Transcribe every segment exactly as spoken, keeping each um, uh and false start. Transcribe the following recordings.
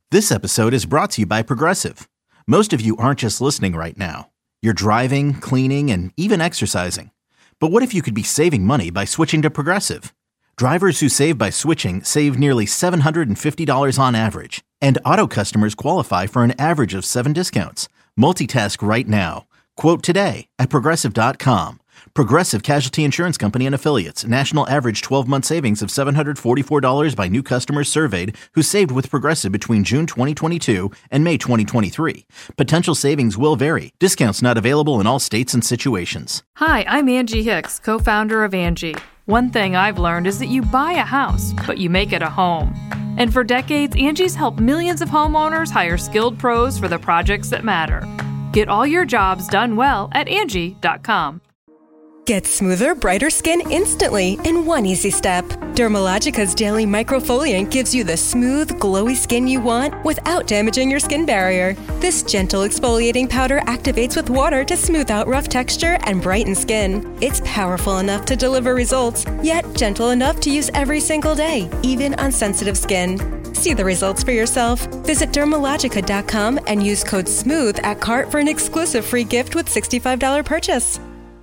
This episode is brought to you by Progressive. Most of you aren't just listening right now. You're driving, cleaning, and even exercising. But what if you could be saving money by switching to Progressive? Drivers who save by switching save nearly seven hundred fifty dollars on average. And auto customers qualify for an average of seven discounts. Multitask right now. Quote today at Progressive dot com. Progressive Casualty Insurance Company and Affiliates. National average twelve-month savings of seven hundred forty-four dollars by new customers surveyed who saved with Progressive between June twenty twenty-two and May twenty twenty-three. Potential savings will vary. Discounts not available in all states and situations. Hi, I'm Angie Hicks, co-founder of Angie. One thing I've learned is that you buy a house, but you make it a home. And for decades, Angie's helped millions of homeowners hire skilled pros for the projects that matter. Get all your jobs done well at Angie dot com. Get smoother, brighter skin instantly in one easy step. Dermalogica's Daily Microfoliant gives you the smooth, glowy skin you want without damaging your skin barrier. This gentle exfoliating powder activates with water to smooth out rough texture and brighten skin. It's powerful enough to deliver results, yet gentle enough to use every single day, even on sensitive skin. See the results for yourself. Visit Dermalogica dot com and use code SMOOTH at cart for an exclusive free gift with sixty-five dollars purchase.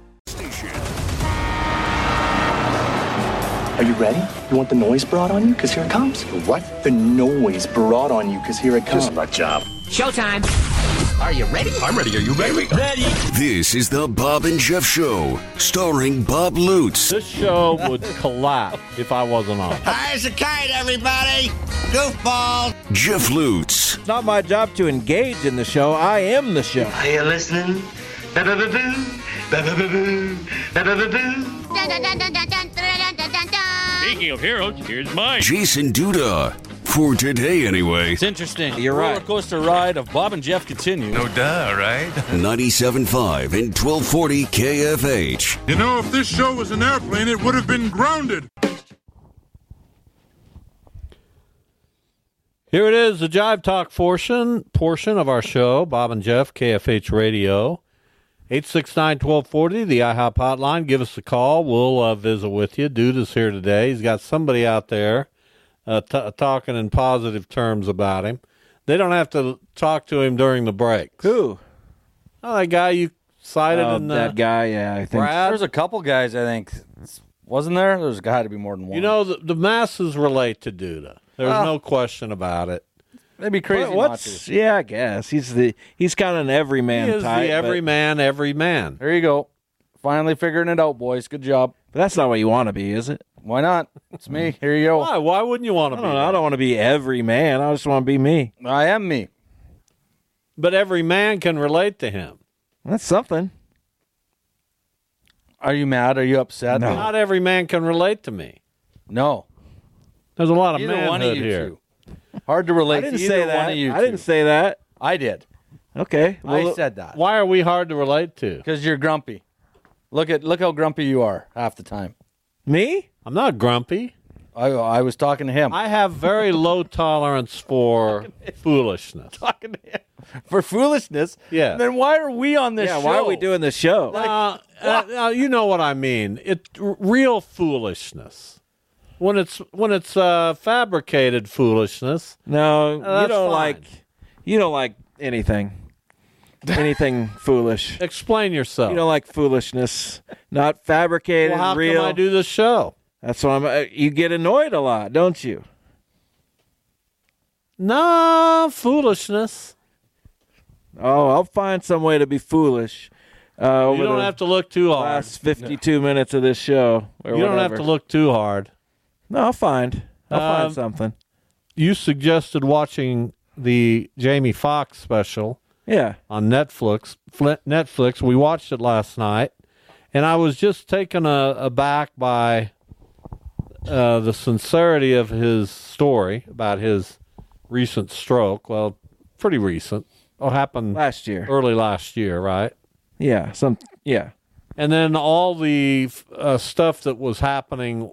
Are you ready? You want the noise brought on you? Because here it comes. The what? The noise brought on you, because here it comes. This is my job. Showtime. Are you ready? I'm ready. Are you ready? Ready. This is the Bob and Jeff Show, starring Bob Lutz. This show would collapse if I wasn't on. High as a kite, everybody. Goofball. Jeff Lutz. It's not my job to engage in the show. I am the show. Are you listening? Da-da-da-doo. Da-da-da-doo. Da-da-da-doo. Speaking of heroes, here's mine. Jason Duda. For today, anyway. It's interesting. You're right. Roller coaster ride of Bob and Jeff continue. No duh, right? ninety-seven point five and twelve forty K F H. You know, if this show was an airplane, it would have been grounded. Here it is, the Jive Talk portion, portion of our show, Bob and Jeff, K F H Radio. eight six nine, one two four zero, the I HOP hotline. Give us a call. We'll uh, visit with you. Dude is here today. He's got somebody out there uh, t- talking in positive terms about him. They don't have to talk to him during the break. Who? Oh, that guy you cited. Oh, in, uh, that guy, yeah, I think. Brad? There's a couple guys, I think. Wasn't there? There's got to be more than one. You know, the, the masses relate to Duda. There's Well, no question about it. It'd be crazy What- not what's, to. Yeah, I guess. He's the he's kind of an everyman He is type. the every but, man, every man. There you go. Finally figuring it out, boys. Good job. but that's not what you want to be, is it? Why not? It's me. Here you go. Why? Why wouldn't you want I to don't be know. I that? don't want to be every man. I just want to be me. I am me. But every man can relate to him. That's something. Are you mad? Are you upset? No. Not every man can relate to me. No. There's a lot of Either manhood one of you here. two. Hard to relate I didn't to either say one that. of you I didn't two. say that. I did. Okay. I well, said that. Why are we hard to relate to? Because you're grumpy. Look at look how grumpy you are half the time. Me? I'm not grumpy. I I was talking to him. I have very low tolerance for foolishness. talking to him for foolishness. Yeah. Then why are we on this Yeah, show? why are we doing the show? Uh, uh, uh, you know what I mean. It r- real foolishness. When it's when it's uh, fabricated foolishness. No, Uh, you don't that's like fine. you don't like anything. Anything foolish. Explain yourself. You don't like foolishness. Not fabricated, well, how real. come I do this show? That's why I'm uh, you get annoyed a lot, don't you? No, foolishness. Oh, I'll find some way to be foolish. Uh, over You don't the have to look too hard. last fifty-two minutes of this show. Or You don't have whatever. to look too hard. No, I'll find. I'll Um, find something. You suggested watching the Jamie Foxx special Yeah. on Netflix. Fl- Netflix. We watched it last night, and I was just taken a, aback by uh, the sincerity of his story about his recent stroke. Well, pretty recent. Oh, happened Last year. early last year, right? Yeah. Some. Yeah. And then all the uh, stuff that was happening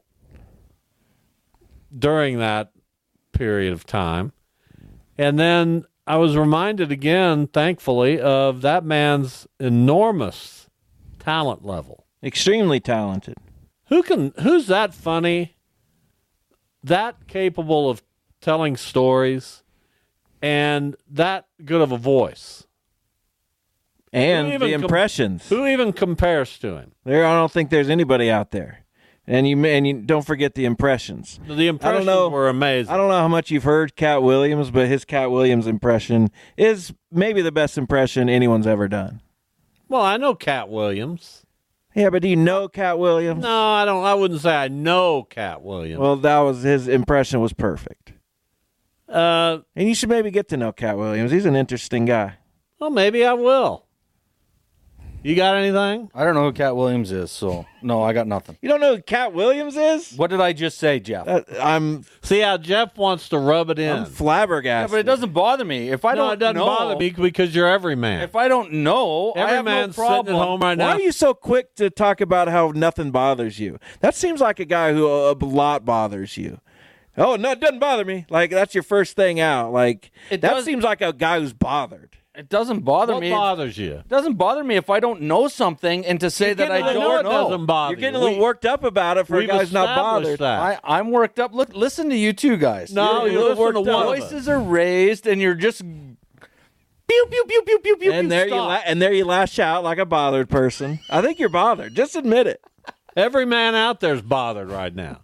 during that period of time. And then I was reminded again, thankfully, of that man's enormous talent level. Extremely talented. Who can? Who's that funny? That capable of telling stories and that good of a voice. And Who even the com- impressions. Who even compares to him? There, I don't think there's anybody out there. And you and you don't forget the impressions. The impressions I don't know, were amazing. I don't know how much you've heard Cat Williams, but his Cat Williams impression is maybe the best impression anyone's ever done. Well, I know Cat Williams. Yeah, but do you know Cat Williams? No, I don't. I wouldn't say I know Cat Williams. Well, that was his impression was perfect. Uh, and you should maybe get to know Cat Williams. He's an interesting guy. Well, maybe I will. You got anything? I don't know who Cat Williams is, so no, I got nothing. You don't know who Cat Williams is? What did I just say, Jeff? Uh, I'm See how Jeff wants to rub it in. I'm flabbergasted. Yeah, but it doesn't bother me if I no, don't. it doesn't know, bother me because you're every man. If I don't know, I every have man's no problem. sitting at home right now. Why are you so quick to talk about how nothing bothers you? That seems like a guy who a lot bothers you. Oh, no, it doesn't bother me. Like, that's your first thing out. Like, It that does- seems like a guy who's bothered. It doesn't bother What me. bothers you? It doesn't bother me if I don't know something and to say that I I don't know it know. doesn't bother You're getting you. a little We- worked up about it for a we've guy who's not established bothered. that. I, I'm worked up. Look, listen to you two guys. No, You're you a little listen to worked up. one of us. Voices are raised, and you're just pew pew pew pew pew pew. And pew, there you stop. la- and there you lash out like a bothered person. I think you're bothered. Just admit it. Every man out there's bothered right now.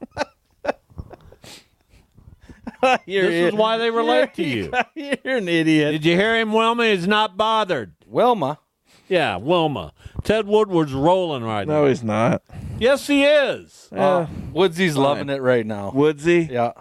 You're- This is why they relate to you're- you. You're an idiot. Did you hear him, Wilma? He's not bothered. Wilma. Yeah, Wilma. Ted Woodward's rolling right now. No, he's not. Yes, he is. Uh, Woodsy's loving it right now. Woodsy? Yeah.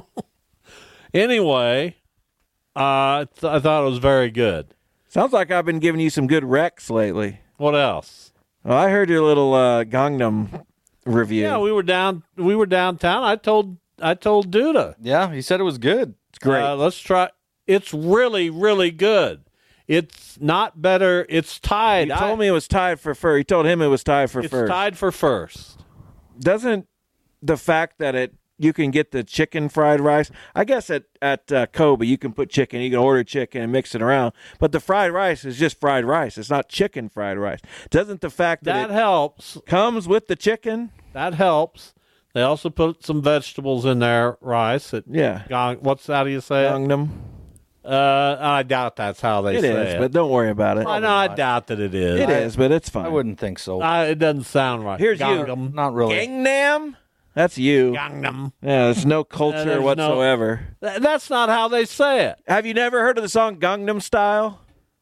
Anyway, uh, I, th- I thought it was very good. Sounds like I've been giving you some good recs lately. What else? Well, I heard your little uh, Gangnam review. Yeah, we were down. We were downtown. I told. I told Duda. Yeah, he said it was good. It's great. Uh, let's try. It's really, really good. It's not better. It's tied. He told I- me it was tied for first. He told him it was tied for it's first. tied for first. Doesn't the fact that it you can get the chicken fried rice? I guess at at uh, Kobe you can put chicken. You can order chicken and mix it around. But the fried rice is just fried rice. It's not chicken fried rice. Doesn't the fact that, That it helps. comes with the chicken? That helps. They also put some vegetables in their rice. It, Yeah. Gong, what's how do you say it? Gangnam. Uh, I doubt that's how they It say is, it. but don't worry about it. I know. I doubt that it is. It is, but it's fine. I wouldn't think so. I, it doesn't sound right. Here's you. Gangnam. Not really. Gangnam? That's you. Gangnam. Yeah, there's no culture there's no- whatsoever. Th- That's not how they say it. Have you never heard of the song Gangnam Style?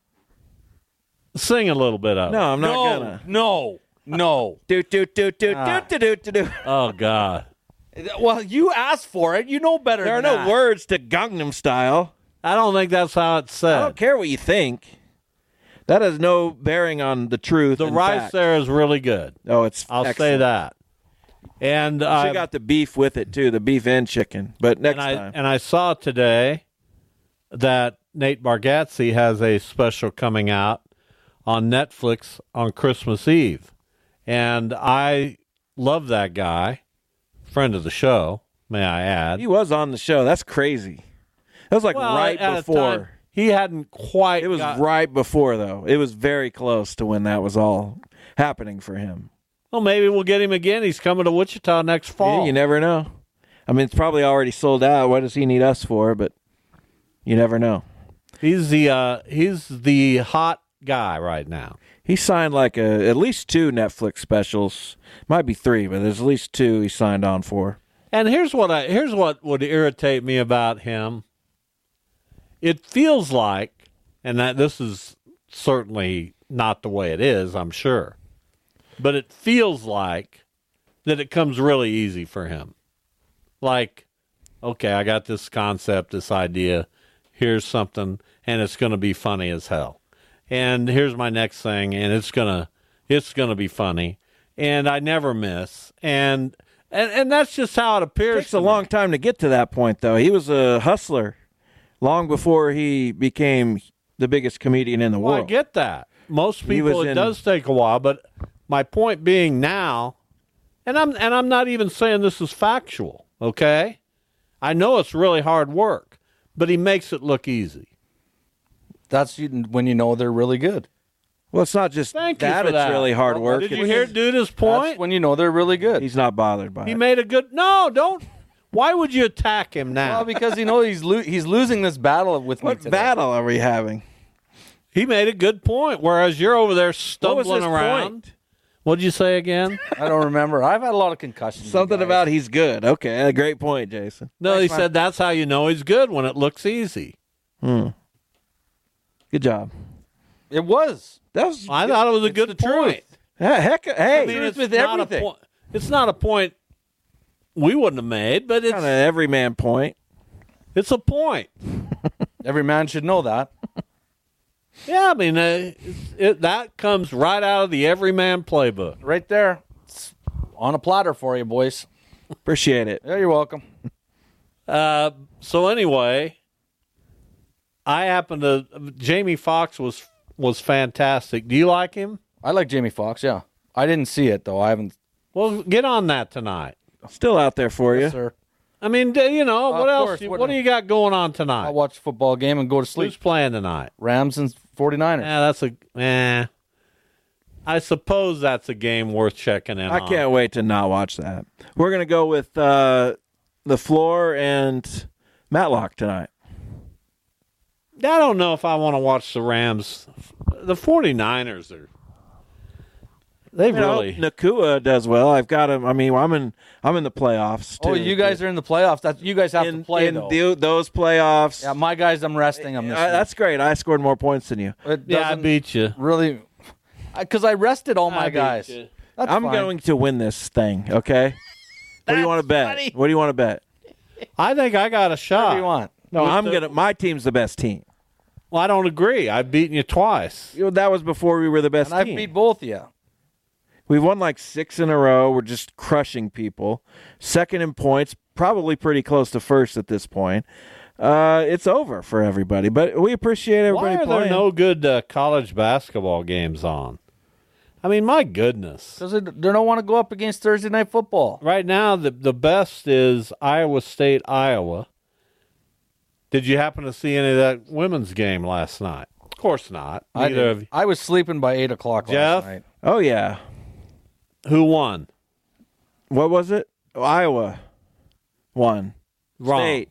Sing a little bit of it. No, I'm not no, gonna. no, no. Do do do do Ah. do do do do. Oh God. Well, you asked for it. You know better. There are than no that. words to Gangnam Style. I don't think that's how it's I said. don't care what you think. That has no bearing on the truth. The and rice fact. there is really good. Oh, it's. I'll say excellent. that. And She uh, got the beef with it too, the beef and chicken. But next and I time, and I saw today that Nate Bargatze has a special coming out on Netflix on Christmas Eve, and I love that guy, friend of the show, may I add. he was on the show. That's crazy. That was like Well, right at a before. time, he hadn't quite. It was got- right before though. It was very close to when that was all happening for him. Well, maybe we'll get him again. He's coming to Wichita next fall. Yeah, you never know. I mean, it's probably already sold out. What does he need us for? But you never know. He's the uh, he's the hot guy right now. He signed like a, at least two Netflix specials. Might be three, but there's at least two he signed on for. And here's what I here's what would irritate me about him. It feels like, and that this is certainly not the way it is, I'm sure, but it feels like that it comes really easy for him. Like, okay, I got this concept, this idea. Here's something, and it's going to be funny as hell. And here's my next thing, and it's gonna it's gonna be funny. And I never miss. And and and that's just how it appears. It takes a long time to get to that point, though. He was a hustler long before he became the biggest comedian in the Well, world. I get that. Most He people, was it in- does take a while. But my point being now, and I'm and I'm not even saying this is factual. Okay, I know it's really hard work, but he makes it look easy. That's when you know they're really good. Well, it's not just Thank you that; for it's that. really hard work. Did you It's- hear Duda's point? That's when you know they're really good. He's not bothered by He it. made a good. No, don't. Why would you attack him now? Well, because you know he's lo- he's losing this battle with me What today. battle are we having? He made a good point, whereas you're over there stumbling What was his around. point? What did you say again? I don't remember. I've had a lot of concussions. Something guys. about he's good. Okay, a great point, Jason. No, Thanks, he man. said that's how you know he's good, when it looks easy. Hmm. Good job. It was. That was. I thought it was a It's good the point. truth. Yeah, heck, hey, I mean, it's with not everything. a point. It's not a point we wouldn't have made, but it's kind of every man point. it's a point. Every man should know that. Yeah, I mean, uh, it's, it, that comes right out of the everyman playbook. Right there. It's on a platter for you, boys. Appreciate it. Yeah, you're welcome. Uh, so anyway, I happen to Jamie Foxx was was fantastic. Do you like him? I like Jamie Foxx, yeah. I didn't see it, though. I haven't. Well, get on that tonight. Still out there for you. Yes, sir. I mean, d- you know, Uh, what of else? course, you- what- what do you got going on tonight? I'll watch a football game and go to sleep. Who's playing tonight? Rams and 49ers. Yeah, that's a. Eh, I suppose that's a game worth checking in I on. can't wait to not watch that. We're going to go with uh, the floor and Matlock tonight. I don't know if I want to watch the Rams. The 49ers are. They've You know, really. Nakua does well. I've got him. I mean, I'm in. I'm in the playoffs. Too. Oh, you guys are in the playoffs. That you guys have in, to play in though. the, those playoffs. Yeah, my guys, I'm resting them this Uh, week. that's great. I scored more points than you. It Yeah, I doesn't beat you. really, because I rested all my I beat guys. you. That's I'm fine. going to win this thing. Okay. What do you want to bet? funny. What do you want to bet? I think I got a Whatever shot. you want. No, With I'm the- gonna. My team's the best team. Well, I don't agree. I've beaten you twice. You know, that was before we were the best And I've team. beat both of you. We've won like six in a row. We're just crushing people. Second in points, probably pretty close to first at this point. Uh, it's over for everybody, but we appreciate everybody Why are playing. there no good uh, college basketball games on? I mean, my goodness. Because they, they don't want to go up against Thursday night football. Right now, the the best is Iowa State, Iowa. Did you happen to see any of that women's game last night? Of course not. I, Neither of did. I was sleeping by eight o'clock Jeff? last night. Oh yeah, who won? what was it? Oh, Iowa won. Wrong. State.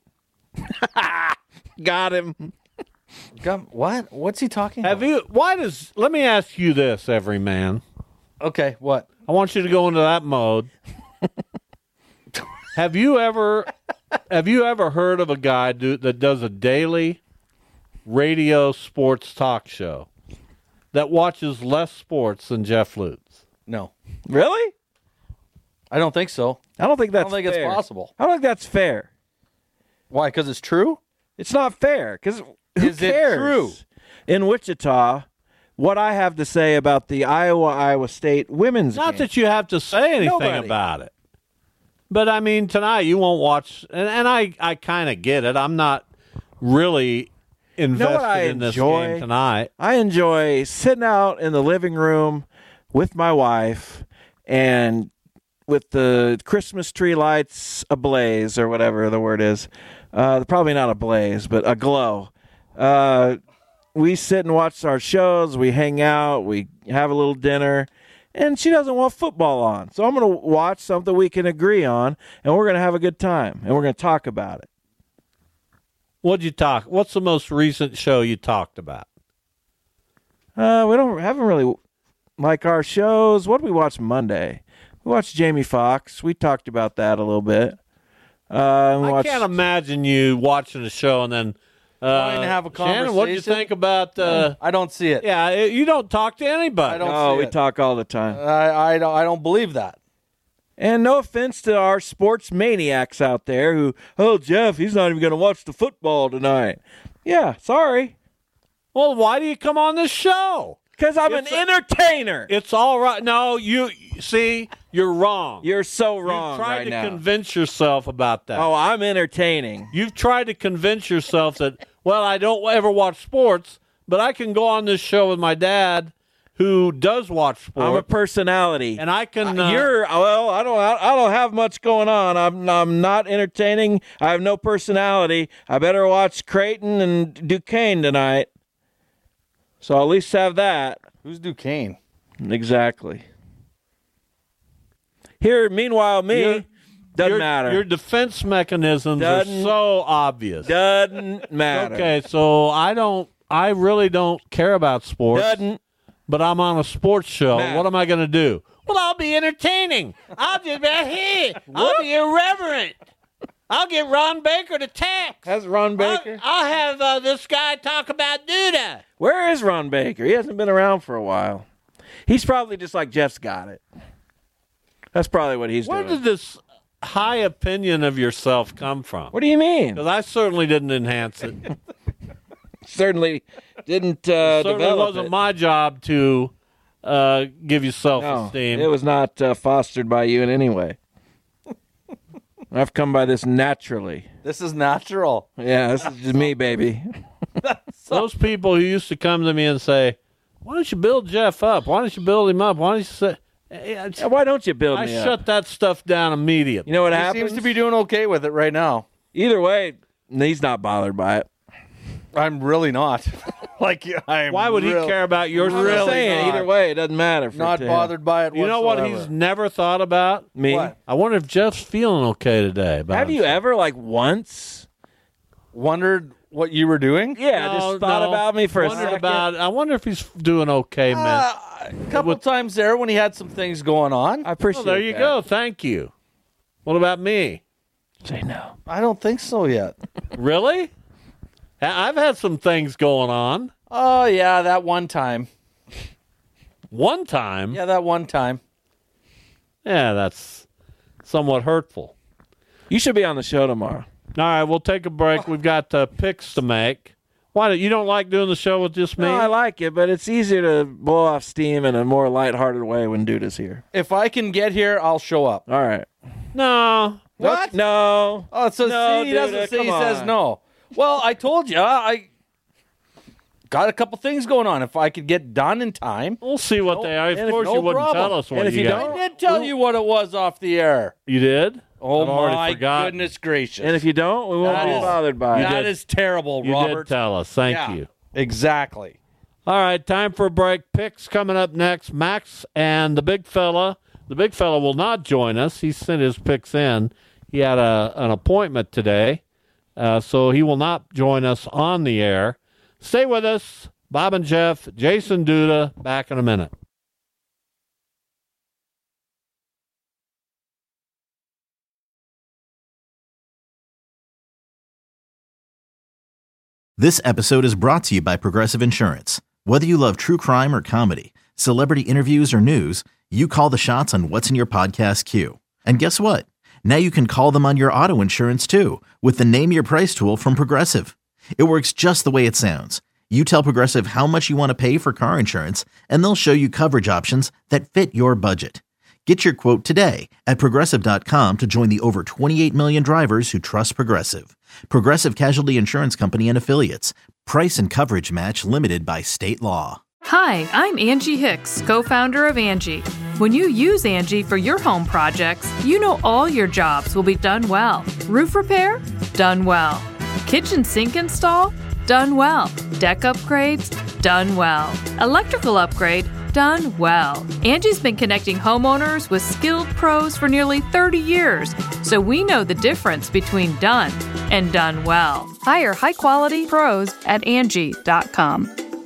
Got him. Got- What? What's he talking Have about? you? Why does? Let me ask you this, every man. Okay, what? I want you to go into that mode. have you ever? Have you ever heard of a guy do, that does a daily radio sports talk show that watches less sports than Jeff Lutz? No. Really? I don't think so. I don't think I that's. don't think fair. it's possible. I don't think that's fair. Why? Because it's true? It's not fair. Because who Is it cares? true? In Wichita, what I have to say about the Iowa Iowa State women's Not game. that you have to say anything Nobody. about it. But I mean, tonight you won't watch, and, and I, I kind of get it. I'm not really invested what I in this enjoy? game tonight. I enjoy sitting out in the living room with my wife and with the Christmas tree lights ablaze, or whatever the word is. Uh, probably not ablaze, but aglow. Uh, we sit and watch our shows. We hang out. We have a little dinner. And she doesn't want football on. So I'm going to watch something we can agree on, and we're going to have a good time, and we're going to talk about it. What'd you talk? What's the most recent show you talked about? Uh, we don't haven't really like our shows. What did we watch Monday? We watched Jamie Foxx. We talked about that a little bit. Uh, and we I watched, can't imagine you watching a show and then uh, Trying to have a Shannon, what did you conversation? think about? Uh, I don't see it. yeah, it- you don't talk to anybody. I don't Oh, see we it. talk all the time. I, I, don't, I don't believe that. And no offense to our sports maniacs out there who, oh, Jeff, he's not even going to watch the football tonight. Yeah, sorry. Well, why do you come on this show? Because I'm It's an a- entertainer. It's all right. No, you see, you're wrong. You're so wrong You've tried right to now. convince yourself about that. Oh, I'm entertaining. You've tried to convince yourself that, well, I don't ever watch sports, but I can go on this show with my dad who does watch sports. I'm a personality. and I can. Uh, You're well. I don't. I don't have much going on. I'm. I'm not entertaining. I have no personality. I better watch Creighton and Duquesne tonight. So I'll at least have that. Who's Duquesne? Exactly. Here, meanwhile, me. You're- Doesn't your, matter. Your defense mechanisms Doesn't- are so obvious. Doesn't matter. Okay, so I don't. I really don't care about sports. Doesn't. But I'm on a sports show. Matt. What am I going to do? Well, I'll be entertaining. I'll just be here. I'll be irreverent. I'll get Ron Baker to text. That's Ron Baker. I'll, I'll have uh, this guy talk about Duda. Where is Ron Baker? He hasn't been around for a while. He's probably just like Jeff's got it. That's probably what he's Where doing. did this high opinion of yourself come from? What do you mean? Because I certainly didn't enhance it. Certainly didn't uh, certainly develop wasn't it. my job to uh, give you No, self-esteem. it was not uh, fostered by you in any way. I've come by this naturally. This is natural. Yeah, this is just me, baby. Those people who used to come to me and say, why don't you build Jeff up? Why don't you build him up? Why don't you say... Yeah, why don't you build I me shut up? that stuff down immediately. You know what He happens? seems to be doing okay with it right now. Either way, he's not bothered by it. I'm really not. like, I'm Why would real, he care about your I'm just really saying, not. either way, it doesn't matter. For Not to him. bothered by it You know what whatsoever. he's never thought about? Me? What? I wonder if Jeff's feeling okay today. About Have you himself. ever, like, once? Wondered what you were doing? Yeah, No, just thought no. about me for a Wondered second. about. I wonder if he's doing okay, man. Uh, a couple times there when he had some things going on. I appreciate Well, there you that. go. Thank you. What about me? Say no. I don't think so yet. Really? I- I've had some things going on. Oh, yeah, that one time. One time. Yeah, that one time. Yeah, that's somewhat hurtful. You should be on the show tomorrow. All right, we'll take a break. We've got uh, picks to make. Why don't you don't like doing the show with just me? No, I like it, but it's easier to blow off steam in a more lighthearted way when Duda's here. If I can get here, I'll show up. All right. No. What? No. Oh, so No, see, he Duda, doesn't say. come He says on. no. Well, I told you, I got a couple things going on. If I could get done in time, We'll see what they are. Of and if- course, no you wouldn't problem. tell us what And if you you got. don't- I did tell you what it was off the air. You did? Oh I've already my forgotten. goodness gracious! And if you don't, we won't That be is- bothered by it. That is terrible, You Robert. did tell us. Thank Yeah, you. Exactly. All right, time for a break. Picks coming up next. Max and the big fella. The big fella will not join us. He sent his picks in. He had a, an appointment today, uh, so he will not join us on the air. Stay with us. Bob and Jeff, Jason Duda, back in a minute. This episode is brought to you by Progressive Insurance. Whether you love true crime or comedy, celebrity interviews or news, you call the shots on what's in your podcast queue. And guess what? Now you can call them on your auto insurance too with the Name Your Price tool from Progressive. It works just the way it sounds. You tell Progressive how much you want to pay for car insurance, and they'll show you coverage options that fit your budget. Get your quote today at Progressive dot com to join the over twenty-eight million drivers who trust Progressive. Progressive Casualty Insurance Company and Affiliates. Price and coverage match limited by state law. Hi, I'm Angie Hicks, co-founder of Angie. When you use Angie for your home projects, you know all your jobs will be done well. Roof repair? Done well. Kitchen sink install? Done well. Deck upgrades? Done well. Electrical upgrade? Done well. Angie's been connecting homeowners with skilled pros for nearly thirty years, so we know the difference between done and done well. Hire high-quality pros at Angie dot com.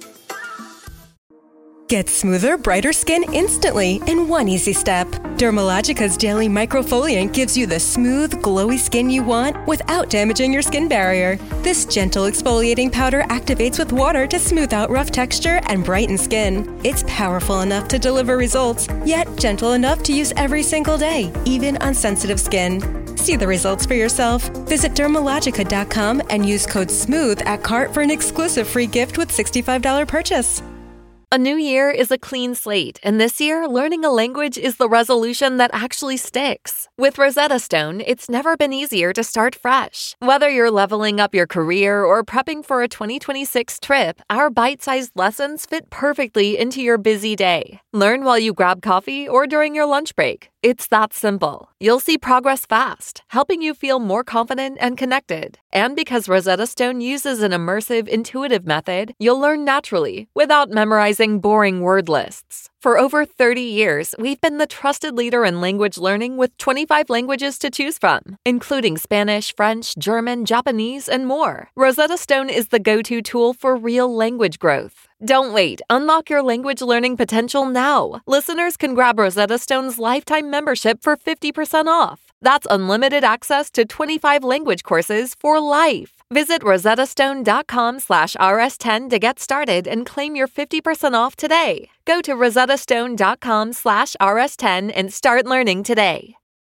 Get smoother, brighter skin instantly in one easy step. Dermalogica's Daily Microfoliant gives you the smooth, glowy skin you want without damaging your skin barrier. This gentle exfoliating powder activates with water to smooth out rough texture and brighten skin. It's powerful enough to deliver results, yet gentle enough to use every single day, even on sensitive skin. See the results for yourself. Visit Dermalogica dot com and use code SMOOTH at cart for an exclusive free gift with sixty-five dollars purchase. A new year is a clean slate, and this year, learning a language is the resolution that actually sticks. With Rosetta Stone, it's never been easier to start fresh. Whether you're leveling up your career or prepping for a twenty twenty-six trip, our bite-sized lessons fit perfectly into your busy day. Learn while you grab coffee or during your lunch break. It's that simple. You'll see progress fast, helping you feel more confident and connected. And because Rosetta Stone uses an immersive, intuitive method, you'll learn naturally without memorizing boring word lists. For over thirty years, we've been the trusted leader in language learning with twenty-five languages to choose from, including Spanish, French, German, Japanese, and more. Rosetta Stone is the go-to tool for real language growth. Don't wait. Unlock your language learning potential now. Listeners can grab Rosetta Stone's lifetime membership for fifty percent off. That's unlimited access to twenty-five language courses for life. Visit rosettastone.com slash rs10 to get started and claim your fifty percent off today. Go to rosettastone.com slash rs10 and start learning today.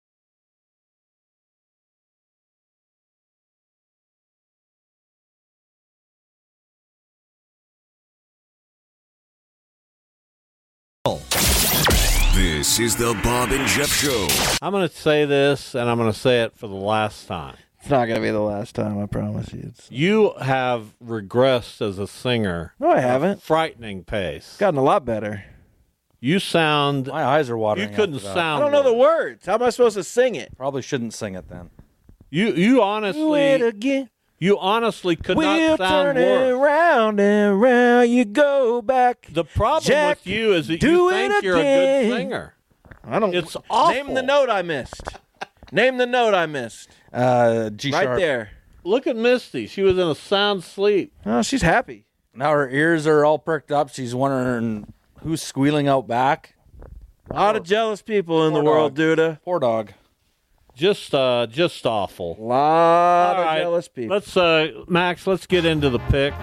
This is the Bob and Jeff Show. I'm going to say this, and I'm going to say it for the last time. It's not going to be the last time, I promise you. It's... You have regressed as a singer. No, I haven't. Frightening pace. Gotten a lot better. You sound... My eyes are watering. You couldn't sound... I don't know the words. How am I supposed to sing it? Probably shouldn't sing it then. You you honestly... Do it again. You honestly could we'll not sound turn it worse. round and round. You go back. The problem Jack, with you is that do you it think you're a again. good singer. I don't. It's awful. Name the note I missed. Name the note I missed. Uh, G right sharp. there. Look at Misty. She was in a sound sleep. Oh, she's happy. Now her ears are all perked up. She's wondering who's squealing out back. A lot of jealous people in Poor the world, dog. Duda. Poor dog. Just, uh, just awful. A lot All of right, jealous people. Let's, uh, Max. Let's get into the picks.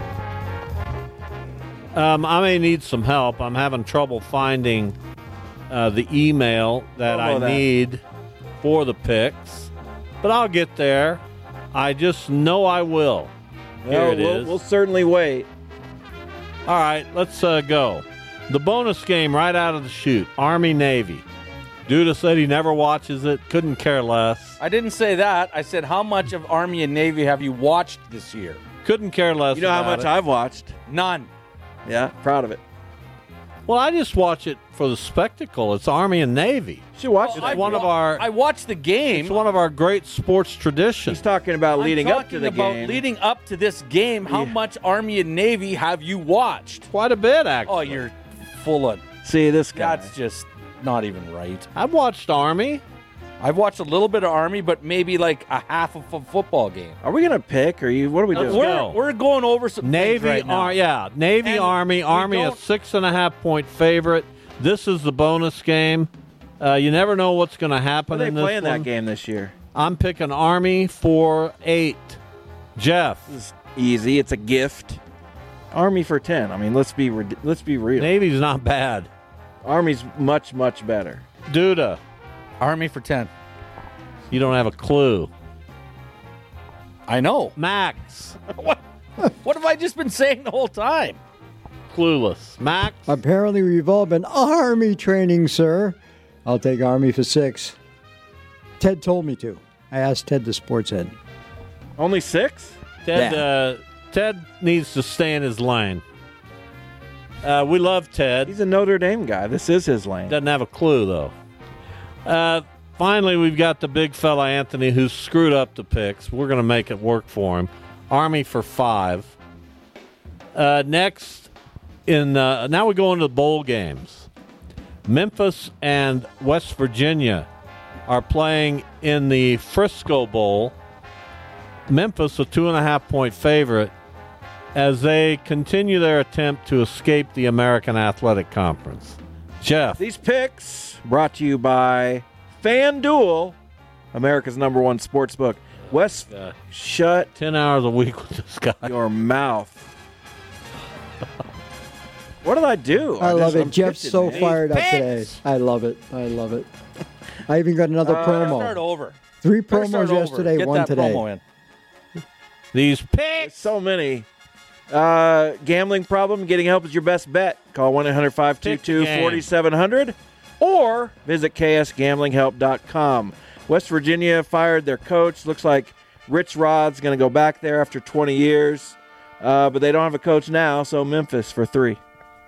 Um, I may need some help. I'm having trouble finding uh, the email that I that. need for the picks, but I'll get there. I just know I will. Well, Here it we'll, is. we'll certainly wait. All right, let's uh, go. The bonus game right out of the chute, Army-Navy. Duda said he never watches it, couldn't care less. I didn't say that. I said, how much of Army and Navy have you watched this year? Couldn't care less You know how about much it. I've watched? None. Yeah, proud of it. Well, I just watch it for the spectacle. It's Army and Navy. You should watch It's it. I one of wa- our. I watched the game. It's one of our great sports traditions. He's talking about leading I'm up to talking the about game. leading up to this game. How Yeah. much Army and Navy have you watched? Quite a bit, actually. Oh, you're full of. See, this guy. That's just not even right. I've watched Army. I've watched a little bit of Army, but maybe like a half of a football game. Are we going to pick? Or you? What are we Let's doing? We're, go. we're going over some Navy, things right now. Ar- yeah, Navy, And Army, we Army a don't- six and a half point favorite. This is the bonus game. Uh, you never know what's going to happen Are they in this playing one. that game this year? I'm picking Army for eight. Jeff, This is easy. It's a gift. Army for ten. I mean, let's be rid- let's be real. Navy's not bad. Army's much much better. Duda, Army for ten. you don't have a clue. I know. Max, What? What have I just been saying the whole time? clueless. Max, Apparently, we've all been Army training, sir. I'll take Army for six. Ted told me to. I asked Ted, the sports head. Only six? Ted, Yeah. uh, Ted needs to stay in his lane. Uh, we love Ted. He's a Notre Dame guy. This is his lane. Doesn't have a clue, though. Uh, finally, we've got the big fella, Anthony, who's screwed up the picks. We're going to make it work for him. Army for five. Uh, next, in uh, now we go into the bowl games. Memphis and West Virginia are playing in the Frisco Bowl. Memphis, a two and a half point favorite, as they continue their attempt to escape the American Athletic Conference. Jeff. These picks brought to you by FanDuel, America's number one sports book. Wes, Uh, shut ten hours a week with this guy. your mouth. What did I do? I, love just- it. I'm Jeff's gifted, so man. fired up Picks! today. I love it. I love it. I even got another Uh, promo. Start over. Three Better start promos over. yesterday, Get one that today. promo in. These There's picks. so many. Uh, gambling problem? Getting help is your best bet. Call one eight hundred five two two four seven zero zero or visit k s gambling help dot com. West Virginia fired their coach. Looks like Rich Rod's going to go back there after twenty years. Uh, but they don't have a coach now, so Memphis for three.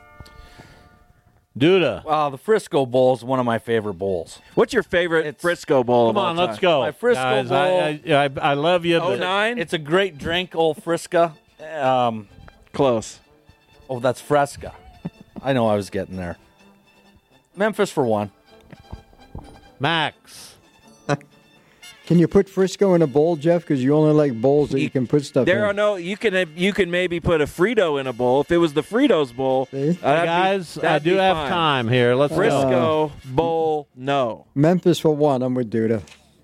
Duda. Wow, the Frisco Bowl is one of my favorite bowls. What's your favorite It's- Frisco Bowl? Come of all on, let's time? go. My Frisco guys. Bowl. I, I, I, I love you. Oh but nine? It's a great drink, old Frisca. Um, Close. oh, that's Fresca. I know I was getting there. Memphis for one. Max. Can you put Frisco in a bowl, Jeff? Because you only like bowls that you, you can put stuff there in. Are no. You can you can maybe put a Frito in a bowl. If it was the Fritos bowl, uh, hey guys, be, I do have fine. time here. Let's Frisco uh, bowl. No. Memphis for one. I'm with Duda.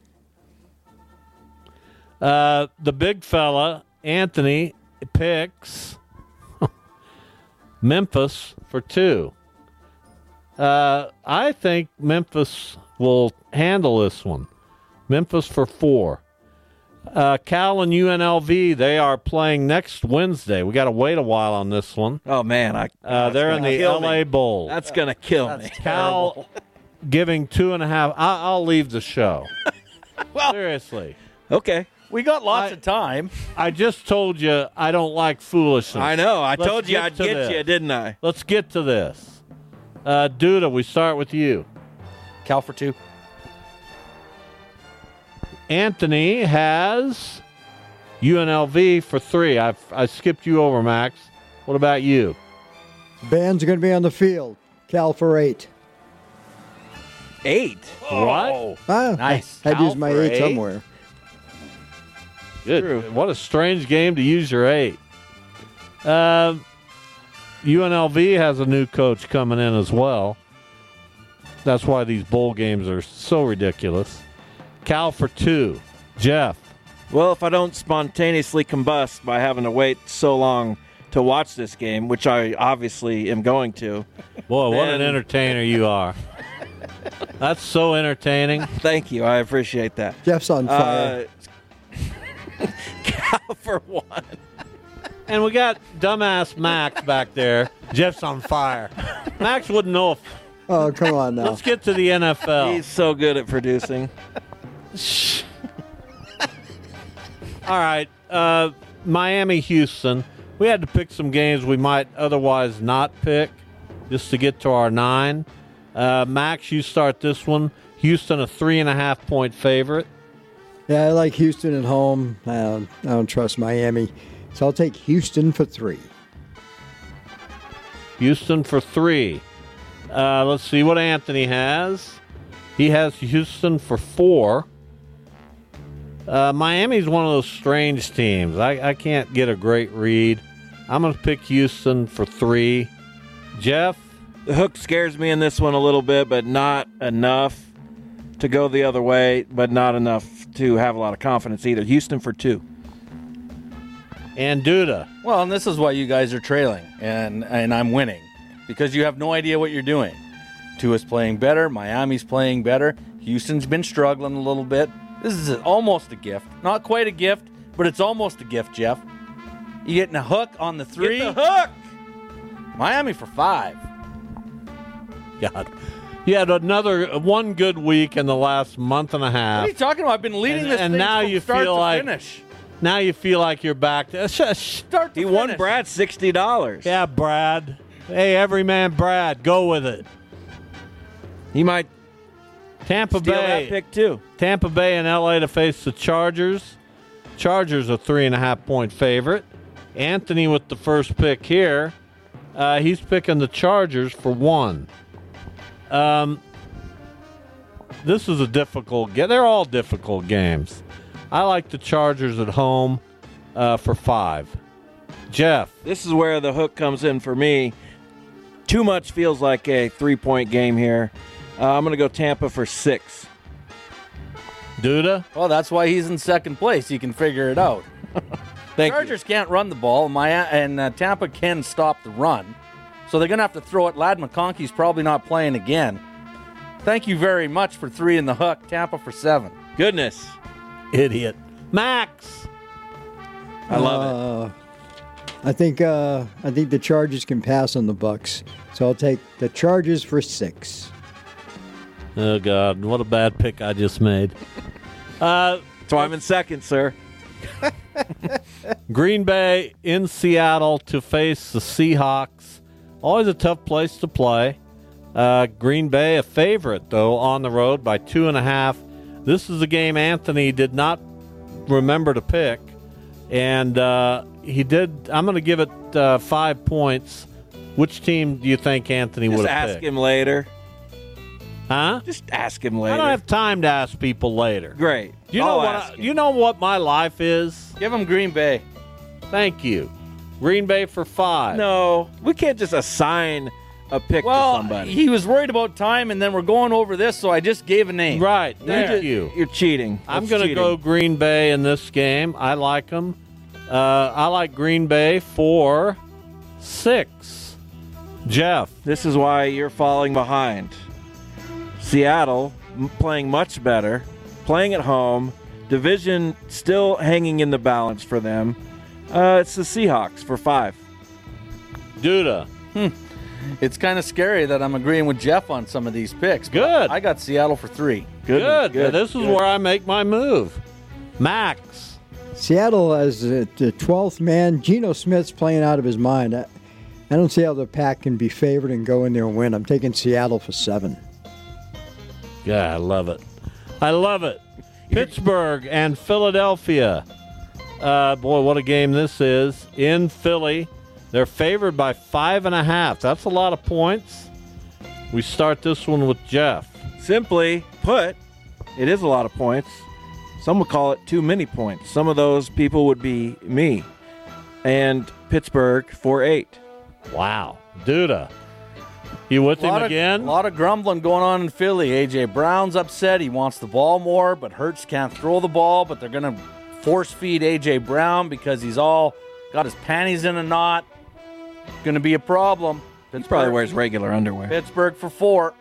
Uh, the big fella, Anthony, picks Memphis for two. Uh, I think Memphis will handle this one. Memphis for four. Uh, Cal and U N L V, they are playing next Wednesday. We got to wait a while on this one. Oh, man. I, uh, they're in the L A me. Bowl. That's going to kill That's me. Cal giving two and a half. I, I'll leave the show. Well, seriously. Okay. We got lots I, of time. I just told you I don't like foolishness. I know. I Let's told you get I'd to get this. you, didn't I? Let's get to this. Uh, Duda, we start with you. Cal for two. Anthony has U N L V for three. I I skipped you over, Max. What about you? Band's going to be on the field. Cal for eight. Eight? What? Ah, Nice. I had to use my eight, eight somewhere. Good. True. What a strange game to use your eight. Uh, U N L V has a new coach coming in as well. That's why these bowl games are so ridiculous. Cal for two. Jeff. Well, if I don't spontaneously combust by having to wait so long to watch this game, which I obviously am going to. Boy, what then, an entertainer you are. That's so entertaining. Thank you. I appreciate that. Jeff's on fire. Uh, Cal for one. And we got dumbass Max back there. Jeff's on fire. Max wouldn't know if... Oh, come on now. Let's get to the N F L. He's so good at producing. All right. Uh, Miami, Houston. We had to pick some games we might otherwise not pick just to get to our nine. Uh, Max, you start this one. Houston, a three and a half point favorite. Yeah, I like Houston at home. I don't, I don't trust Miami. So I'll take Houston for three. Houston for three. Uh, let's see what Anthony has. He has Houston for four. Uh, Miami's one of those strange teams. I, I can't get a great read. I'm going to pick Houston for three. Jeff? The hook scares me in this one a little bit, but not enough to go the other way, but not enough to have a lot of confidence either. Houston for two. And Duda. Well, and this is why you guys are trailing, and, and I'm winning, because you have no idea what you're doing. Tua's playing better. Miami's playing better. Houston's been struggling a little bit. This is almost a gift. Not quite a gift, but it's almost a gift, Jeff. You getting a hook on the three? Get the hook! Miami for five. God. You had another one good week in the last month and a half. What are you talking about? I've been leading and, this and thing now from you start feel to like finish. Now you feel like you're back to start to He finish. won Brad sixty dollars. Yeah, Brad. Hey, every man Brad, go with it. He might Tampa steal Bay that pick too. Tampa Bay and L A to face the Chargers. Chargers a three and a half point favorite. Anthony with the first pick here. Uh, he's picking the Chargers for one. Um, this is a difficult game. They're all difficult games. I like the Chargers at home uh, for five. Jeff. This is where the hook comes in for me. Too much feels like a three-point game here. Uh, I'm going to go Tampa for six. Duda? Well, that's why he's in second place. He can figure it out. Thank Chargers you. can't run the ball, Maya, and uh, Tampa can stop the run. So they're going to have to throw it. Lad McConkey's probably not playing again. Thank you very much for three in the hook. Tampa for seven. Goodness. Idiot. Max. I love uh, it. I think uh, I think the Chargers can pass on the Bucks. So I'll take the Chargers for six. Oh, God. What a bad pick I just made. Uh, That's why I'm in second, sir. Green Bay in Seattle to face the Seahawks. Always a tough place to play. Uh, Green Bay a favorite, though, on the road by two and a half. This is a game Anthony did not remember to pick. And uh, he did. I'm going to give it uh, five points. Which team do you think Anthony would Just have ask picked? him later. Huh? Just ask him later. I don't have time to ask people later. Great. Do you know I'll what? ask I, him. you know what my life is? Give him Green Bay. Thank you. Green Bay for five. No, we can't just assign a pick Well, to somebody. he was worried about time, and then we're going over this, so I just gave a name. Right. There. Thank you. You're cheating. I'm That's going to cheating. go Green Bay in this game. I like them. Uh, I like Green Bay for six. Jeff. This is why you're falling behind. Seattle m- playing much better, playing at home, division still hanging in the balance for them. Uh, it's the Seahawks for five. Duda. Hmm. It's kind of scary that I'm agreeing with Jeff on some of these picks. Good. I got Seattle for three. Good. Good. Good. This is Good. where I make my move. Max. Seattle as the twelfth man. Geno Smith's playing out of his mind. I, I don't see how the Pack can be favored and go in there and win. I'm taking Seattle for seven. Yeah, I love it. I love it. Pittsburgh and Philadelphia. Uh, boy, what a game this is. In Philly, they're favored by five and a half. That's a lot of points. We start this one with Jeff. Simply put, it is a lot of points. Some would call it too many points. Some of those people would be me. And Pittsburgh for eight. Wow. Duda. You with him Lot of- again? A lot of grumbling going on in Philly. A J. Brown's upset. He wants the ball more, but Hurts can't throw the ball, but they're going to force feed A J. Brown because he's all got his panties in a knot. Going to be a problem. He probably wears regular underwear. Pittsburgh for four.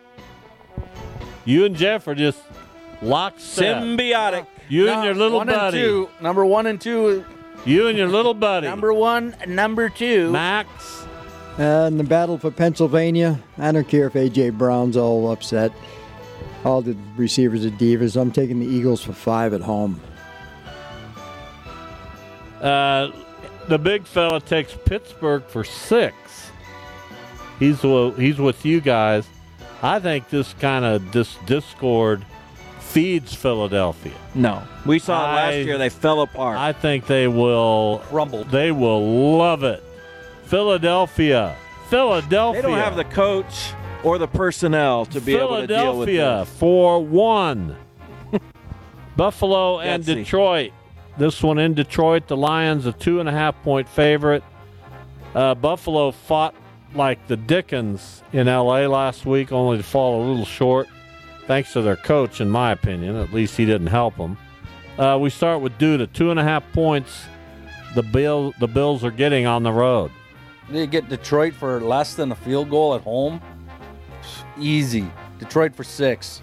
You and Jeff are just lockstep. Symbiotic. You No, and your little one buddy. And two. Number one and two. You and your little buddy. Number one and number two. Max. Uh, in the battle for Pennsylvania, I don't care if A J. Brown's all upset. All the receivers are divas. I'm taking the Eagles for five at home. Uh, the big fella takes Pittsburgh for six. He's wi- he's with you guys. I think this kind of this discord feeds Philadelphia. No. We saw it I- last year. They fell apart. I think they will Rumbled. They will love it. Philadelphia. Philadelphia. They don't have the coach or the personnel to be able to deal with Philadelphia this. for one. Buffalo and Betsy. Detroit. This one in Detroit. The Lions a two and a half point favorite. Uh, Buffalo fought like the Dickens in L A last week, only to fall a little short, thanks to their coach, in my opinion. At least he didn't help them. Uh, we start with Duda. Two and a half points the Bill the Bills are getting on the road. They get Detroit for less than a field goal at home. Easy. Detroit for six.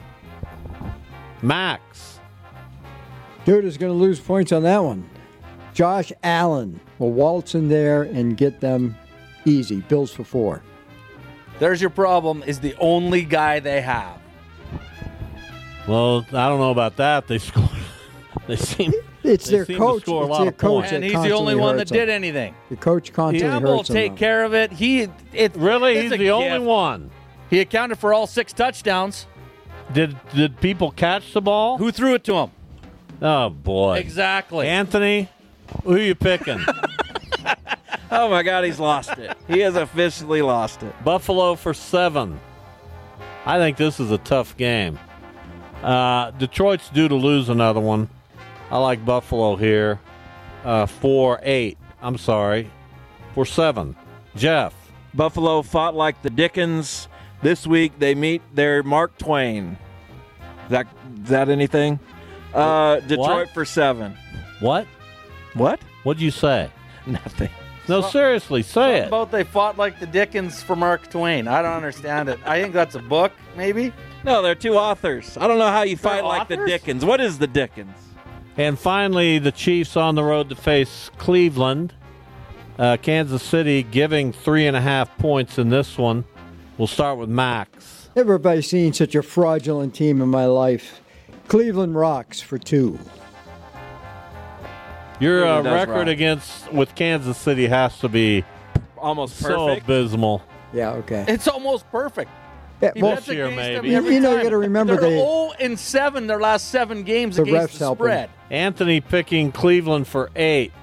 Max. Dude is going to lose points on that one. Josh Allen will waltz in there and get them easy. Bills for four. There's your problem, is the only guy they have. Well, I don't know about that. They scored. They seem. It's they their seem coach. To score a It's lot their of coach. points. that And he's the only constantly one that hurts did them. anything. The coach constantly Campbell will hurts them, take though. care of it. He it Really, it's he's a the only gift. one. He accounted for all six touchdowns. Did did people catch the ball? Who threw it to him? Oh boy! Exactly. Anthony, who are you picking? Oh, my God, he's lost it. He has officially lost it. Buffalo for seven. I think this is a tough game. Uh, Detroit's due to lose another one. I like Buffalo here uh, for eight. I'm sorry, for seven. Jeff. Buffalo fought like the Dickens. This week they meet their Mark Twain. Is that, is that anything? Uh, Detroit What? for seven. What? What? What'd you say? Nothing. No, seriously, say How it. about they fought like the Dickens for Mark Twain? I don't understand it. I think that's a book, maybe? No, they're two authors. I don't know how you fight They're like the authors? Dickens. What is the Dickens? And finally, the Chiefs on the road to face Cleveland. Uh, Kansas City giving three and a half points in this one. We'll start with Max. Never have I seen such a fraudulent team in my life. Cleveland rocks for two. Your uh, Cleveland does record rock. against with Kansas City has to be Almost so perfect. abysmal. Yeah, okay. It's almost perfect. Yeah, He well, gets This year, against them maybe. every You know, you time. gotta remember They're they- zero and seven their last seven games The against refs the help 'em. spread. Anthony picking Cleveland for eight.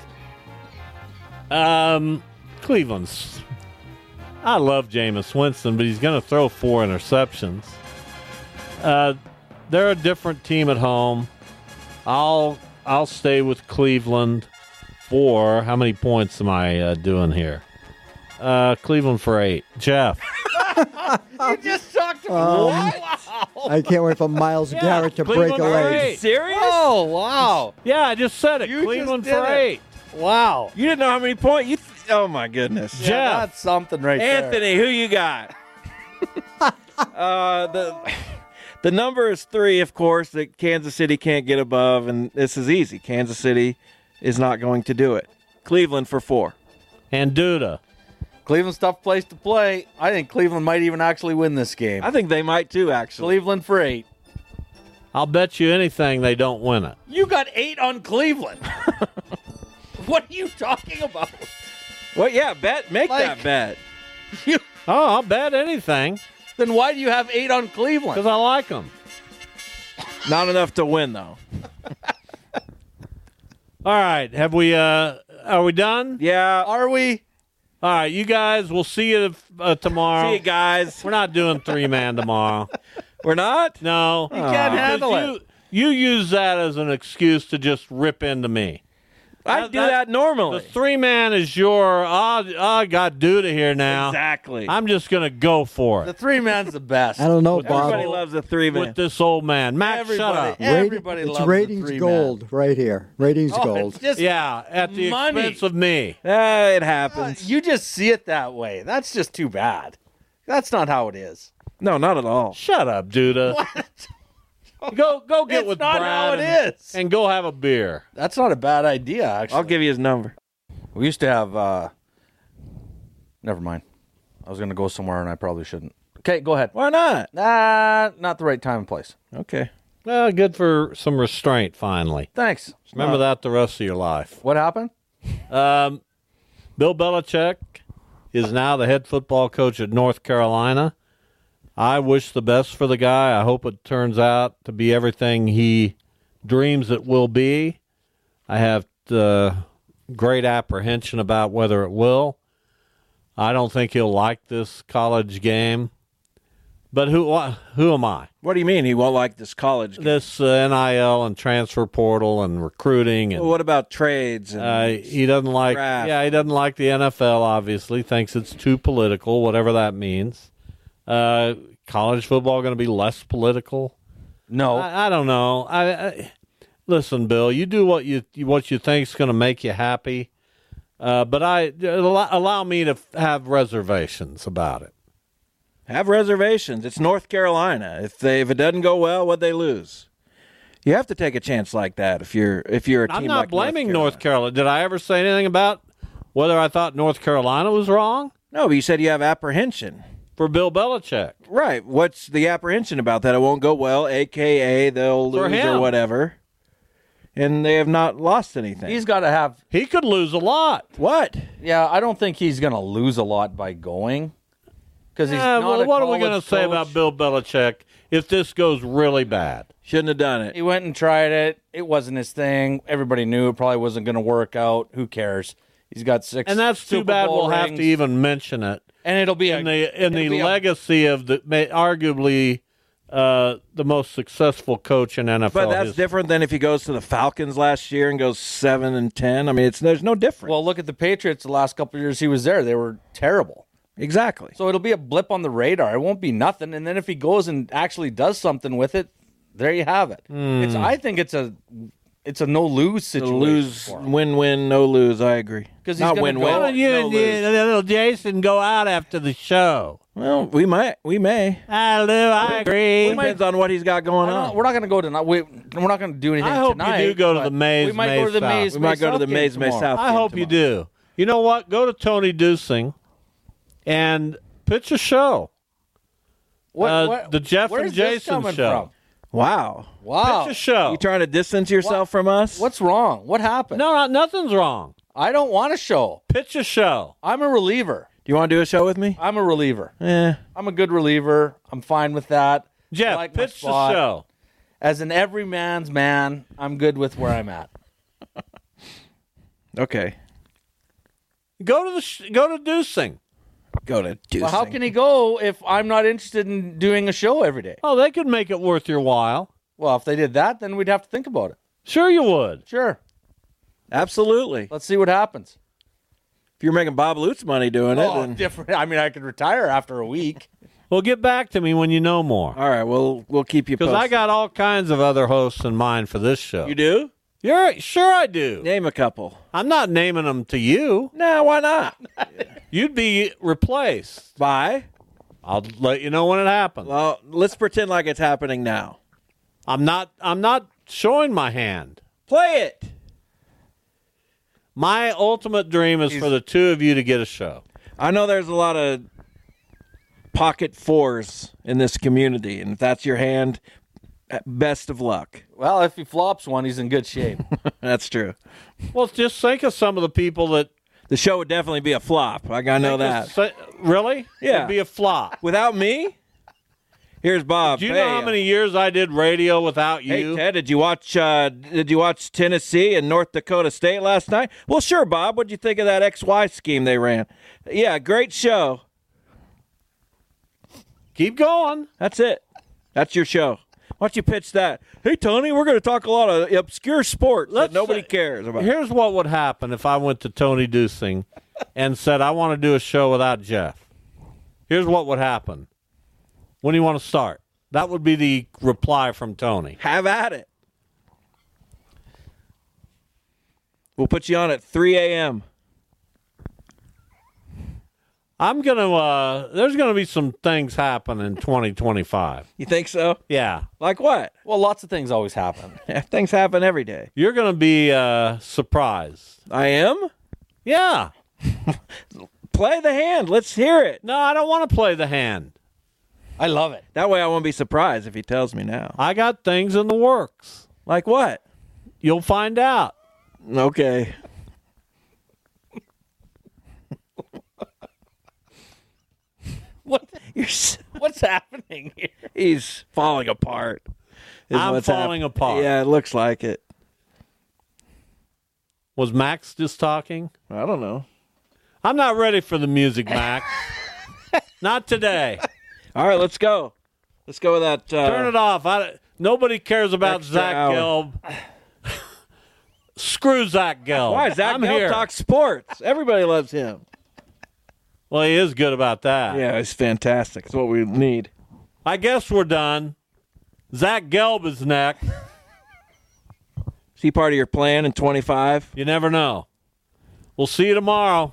Um, Cleveland's. I love Jameis Winston, but he's going to throw four interceptions. Uh, they're a different team at home. I'll I'll stay with Cleveland for how many points am I uh, doing here? Uh, Cleveland for eight. Jeff. You just talked to Um, wow. I can't wait for Miles Yeah, Garrett to Cleveland break a for leg. eight. Serious? Oh, wow. Yeah, I just said it. You Cleveland just did for it. eight. Wow. You didn't know how many points? You th- oh, my goodness. Jeff. Yeah, that's something right there. Anthony, who you got? uh, the the number is three, of course, that Kansas City can't get above, and this is easy. Kansas City is not going to do it. Cleveland for four. And Duda. Cleveland's tough place to play. I think Cleveland might even actually win this game. I think they might too, actually. Cleveland for eight. I'll bet you anything they don't win it. You got eight on Cleveland. What are you talking about? Well, yeah, bet. Make Like- that bet. You, Oh, I'll bet anything then why do you have eight on Cleveland? because I like them. Not enough to win, though. All right, have we? Uh, are we done? Yeah. Are we? All right, you guys. We'll see you uh, tomorrow. See you guys. We're not doing three man tomorrow. We're not? No, You can't handle you, it. You use that as an excuse to just rip into me. I That- do that- that normally. The three man is your. Oh, I got Duda here now. Exactly. I'm just gonna go for The it three man's the best. I don't know, Bob. Everybody loves a three man. with this old man. Max, Everybody, shut up. everybody Rating- loves it's the ratings three-man. gold right here. Ratings Oh, gold. it's just Yeah, at the money. expense of me. Uh, it happens. You just see it that way. That's just too bad. That's not how it is. No, not at all. Shut up, Duda. Go, go get It's with not Brad how it and, is. and go have a beer. That's not a bad idea, actually. I'll give you his number. We used to have. uh Never mind. I was going to go somewhere and I probably shouldn't. Okay, go ahead. Why not? Nah, not the right time and place. Okay. Well, good for some restraint finally. Thanks. Remember that the rest of your life. What happened? Um, Bill Belichick is now the head football coach at North Carolina. I wish the best for the guy. I hope it turns out to be everything he dreams it will be. I have uh, great apprehension about whether it will. I don't think he'll like this college game. But who who am I? What do you mean he won't like this college game? This uh, N I L and transfer portal and recruiting and Well, what about trades? And uh, he doesn't like. draft? Yeah, he doesn't like the N F L. Obviously, thinks it's too political, whatever that means. Uh, college football going to be less political? No. I, I don't know. I, I listen, Bill. You do what you what you think's going to make you happy. Uh, but I allow, allow me to f- have reservations about it. Have reservations. It's North Carolina. If they if it doesn't go well, what'd they lose? You have to take a chance like that if you're if you're a team I'm not like blaming North Carolina. North Carolina. Did I ever say anything about whether I thought North Carolina was wrong? No, but you said you have apprehension. For Bill Belichick. Right. What's the apprehension about that? It won't go well, a k a they'll For lose or him. whatever. And they have not lost anything. He's got to have. He could lose a lot. What? Yeah, I don't think he's going to lose a lot by going. Because he's Yeah, not well, a what are we going to say about Bill Belichick if this goes really bad? Shouldn't have done it. He went and tried it. It wasn't his thing. Everybody knew it probably wasn't going to work out. Who cares? He's got six. And that's too Super bad Bowl we'll have rings. to even mention it. And it'll be in a, the in the it'll be a- legacy of the may, arguably uh, the most successful coach in N F L But that's history. different than if he goes to the Falcons last year and goes seven and ten. I mean, it's there's no difference. Well, look at the Patriots. The last couple of years he was there, they were terrible. Exactly. So it'll be a blip on the radar. It won't be nothing. And then if he goes and actually does something with it, there you have it. Mm. It's. I think it's a. It's a no lose situation. Lose, for him. win, win, no lose. I agree. 'Cause he's Not gonna win, go- win. Why don't you no and lose. you- little Jason go out after the show. Well, we might. We may. I do. I agree. Depends on what he's got going I don't- on. We're not going to go tonight. We, we're not going to do anything I hope tonight. you do go to but the Mays. We might May go to the South. Mays. We might May go to the South game Mays, May tomorrow. South. I hope you do. You know what? Go to Tony Dusing and pitch a show. What, Uh, what- the Jeff where's and this Jason coming show. from? Wow. Wow. Pitch a show. You trying to distance yourself from us? What's wrong? What happened? No, not, nothing's wrong. I don't want a show. Pitch a show. I'm a reliever. Do you want to do a show with me? I'm a reliever. Eh. I'm a good reliever. I'm fine with that. I Jeff, like my pitch the spot. show. As an everyman's man, I'm good with where I'm at. Okay. Go to the sh- go to Dusing. Go to Dusing. Well, how can he go if I'm not interested in doing a show every day? Oh, they could make it worth your while. Well, if they did that, then we'd have to think about it. Sure you would. Sure. Absolutely. Let's see what happens. If you're making Bob Lutz money doing it, Oh, then... different. I mean, I could retire after a week. Well, get back to me when you know more. All right, we'll we'll keep you posted. Because I got all kinds of other hosts in mind for this show. You do? You're sure I do. Name a couple. I'm not naming them to you. No, why not? You'd be replaced. By? I'll let you know when it happens. Well, let's pretend like it's happening now. I'm not I'm not showing my hand. Play it. My ultimate dream is He's, for the two of you to get a show. I know there's a lot of pocket fours in this community, and if that's your hand, best of luck. Well, if he flops one, he's in good shape. That's true. Well, just think of some of the people that... The show would definitely be a flop. I gotta know that. Say, really? Yeah. It'd be a flop. Without me? Here's Bob. Do you hey, know how many years I did radio without you? Hey, Ted, did you watch uh, Did you watch Tennessee and North Dakota State last night? Well, sure, Bob. What'd you think of that X Y scheme they ran? Yeah, great show. Keep going. That's it. That's your show. Why don't you pitch that? Hey, Tony, we're going to talk a lot of obscure sports Let's that nobody say, cares about. Here's what would happen if I went to Tony Dusing and said, I want to do a show without Jeff. Here's what would happen. When do you want to start? That would be the reply from Tony. Have at it. We'll put you on at three a.m. I'm going to, uh, there's going to be some things happen in twenty twenty-five. You think so? Yeah. Like what? Well, lots of things always happen. Things happen every day. You're going to be uh, surprised. I am? Yeah. Play the hand. Let's hear it. No, I don't want to play the hand. I love it. That way I won't be surprised if he tells me now. I got things in the works. Like what? You'll find out. Okay. What? You're, what's happening here? He's falling apart. I'm falling happened. apart. Yeah, it looks like it. Was Max just talking? I don't know. I'm not ready for the music, Max. Not today. All right, let's go. Let's go with that. Uh, Turn it off. I, nobody cares about Zach Gelb. Screw Zach Gelb. Why? Zach I'm Gelb here. talks sports. Everybody loves him. Well, he is good about that. Yeah, he's fantastic. It's what we need. I guess we're done. Zach Gelb is next. Is he part of your plan in twenty-five? You never know. We'll see you tomorrow.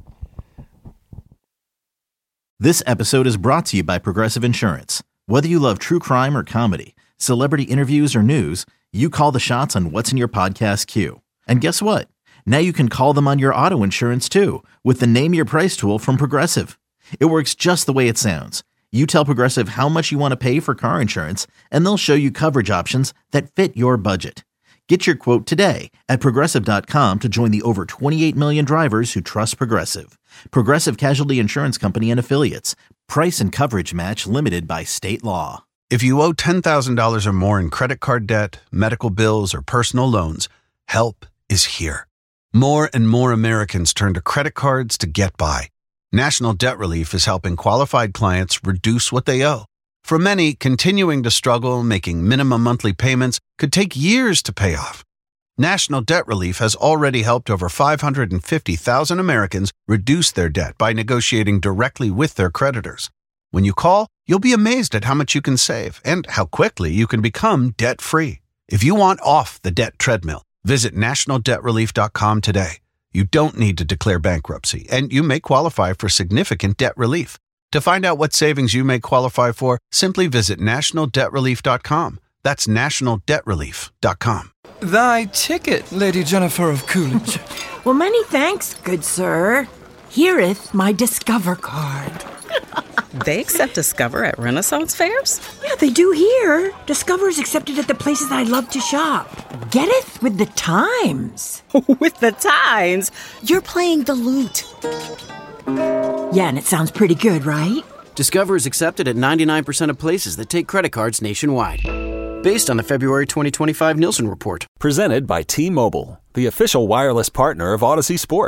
This episode is brought to you by Progressive Insurance. Whether you love true crime or comedy, celebrity interviews or news, you call the shots on what's in your podcast queue. And guess what? Now you can call them on your auto insurance too with the Name Your Price tool from Progressive. It works just the way it sounds. You tell Progressive how much you want to pay for car insurance, and they'll show you coverage options that fit your budget. Get your quote today at Progressive dot com to join the over twenty-eight million drivers who trust Progressive. Progressive Casualty Insurance Company and Affiliates. Price and coverage match limited by state law. If you owe ten thousand dollars or more in credit card debt, medical bills, or personal loans, help is here. More and more Americans turn to credit cards to get by. National Debt Relief is helping qualified clients reduce what they owe. For many, continuing to struggle making minimum monthly payments could take years to pay off. National Debt Relief has already helped over five hundred fifty thousand Americans reduce their debt by negotiating directly with their creditors. When you call, you'll be amazed at how much you can save and how quickly you can become debt-free. If you want off the debt treadmill, visit national debt relief dot com today. You don't need to declare bankruptcy, and you may qualify for significant debt relief. To find out what savings you may qualify for, simply visit national debt relief dot com. That's national debt relief dot com. Thy ticket, Lady Jennifer of Coolidge. Well, many thanks, good sir. Hereeth my Discover card. They accept Discover at Renaissance fairs? Yeah, they do here. Discover is accepted at the places I love to shop. Getteth with the times. With the times? You're playing the lute. Yeah, and it sounds pretty good, right? Discover is accepted at ninety-nine percent of places that take credit cards nationwide. Based on the February twenty twenty-five Nielsen report. Presented by T-Mobile, the official wireless partner of Odyssey Sports.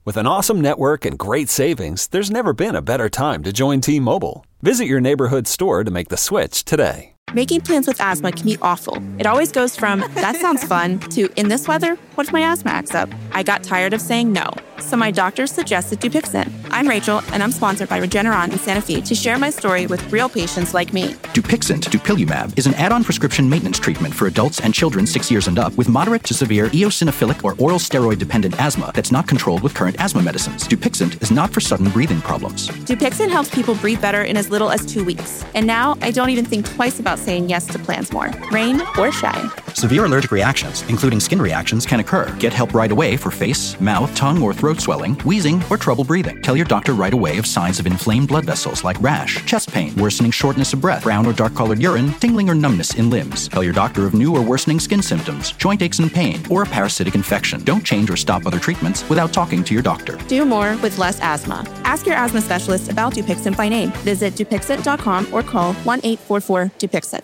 With an awesome network and great savings, there's never been a better time to join T-Mobile. Visit your neighborhood store to make the switch today. Making plans with asthma can be awful. It always goes from, that sounds fun, to, in this weather, what if my asthma acts up? I got tired of saying no, so my doctor suggested Dupixent. I'm Rachel, and I'm sponsored by Regeneron in Santa Fe to share my story with real patients like me. Dupixent, dupilumab, is an add-on prescription maintenance treatment for adults and children six years and up with moderate to severe eosinophilic or oral steroid-dependent asthma that's not controlled with current asthma medicines. Dupixent is not for sudden breathing problems. Dupixent helps people breathe better in as little as two weeks. And now, I don't even think twice about saying yes to plans more, rain or shine. Severe allergic reactions, including skin reactions, can occur. Get help right away for face, mouth, tongue, or throat swelling, wheezing, or trouble breathing. Tell your doctor right away of signs of inflamed blood vessels like rash, chest pain, worsening shortness of breath, brown or dark-colored urine, tingling or numbness in limbs. Tell your doctor of new or worsening skin symptoms, joint aches and pain, or a parasitic infection. Don't change or stop other treatments without talking to your doctor. Do more with less asthma. Ask your asthma specialist about Dupixent by name. Visit Dupixent dot com or call one eight four four Dupixent.